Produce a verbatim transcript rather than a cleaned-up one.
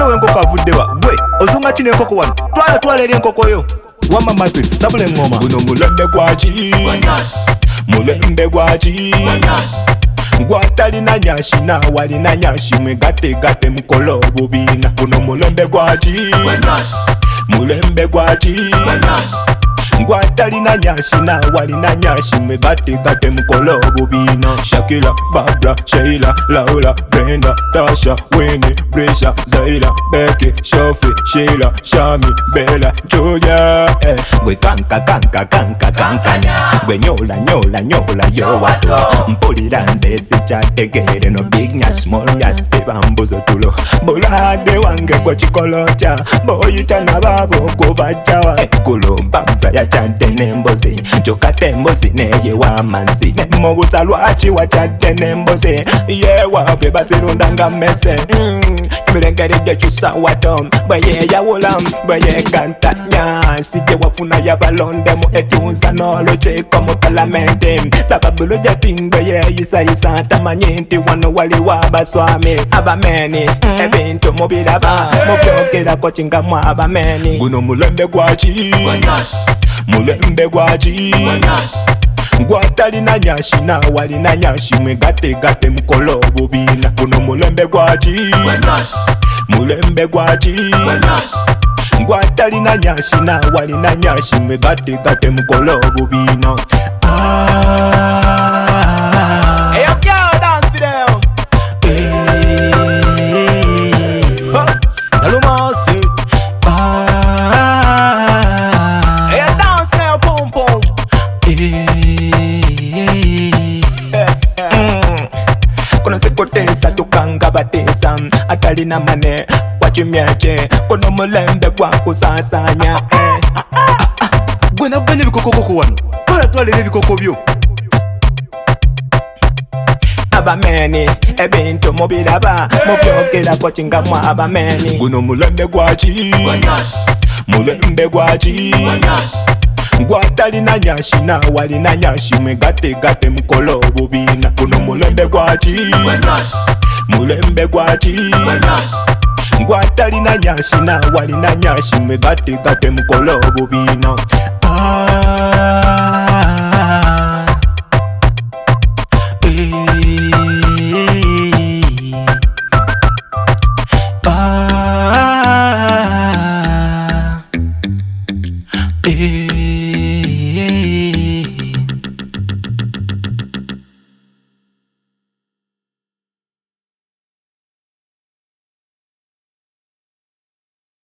Ate wenkoko avuddewa gwe ozunga kino enkoko wano twala twala eri enkoko yo wama matrix sabule ngoma guno mulembe gwaki mulembe gwaki gwatalina nyashi na walina nyashi mwegate gate mukolo bubina guno mulembe gwaki mulembe gwaki gwatalina nyashi na walina nyashi mwegate gate mukolo bubina Shakira, Barbara, Sheila, Laura, Brenda, Tasha, Winnie, Brisha, Zaira, Becky, Sophie, Sheila, Shami, Bella, Julia eh. Gwe kanka kanka kanka kankanya gwe nyola nyola nyola yo wato mpulira nze sikyategeere no big nyash small nyash sebambuzo tulo bulade wange gwe kikolotya boyita nababo kubajjawa kulo bamba yakyadde n'embozi kyokate embozi neye w'amazzi nemubuza lwaki wakyadde n'embozi yewaabwe bazirundanga mmese emirengeri gyekyusa wato bwe yeyawula bwe yegantanya sijje wafuna yabalondemu etunza n'olukiiko mu palamenti tababulu gyatingwe yeyisayisa tamanyi nti wano waliwo abaswami abameni ebintu mubiraba mubyogerako kingamu abameni guno mulembe gwaki mulembe gwaki gwatalina nyashi na walina nyashi mwegate gate mukolo bubina guno mulembe gwaki mulembe gwaki gwatalina nyashi na walina nyashi mwegate gate mukolo bubina hey yo girl dance for them Nalumasi hey yo dance now boom boom kono sekotesa tukanga batesa atalina mane wachimyache kono mulembe gwakusasanya gwe nabanye bikokoko wano twala twalira ebikoko byo abameni ebintu mubiraba mubyogerako kingamu abameni guno mulembe gwaki mulembe gwaki gwatalina nyashi na walina nyashi mwegate gate mukolo bubina guno mulembe gwaki mulembe gwaki gwatalina nyashi na walina nyashi mwegate gate mukolo bubina ah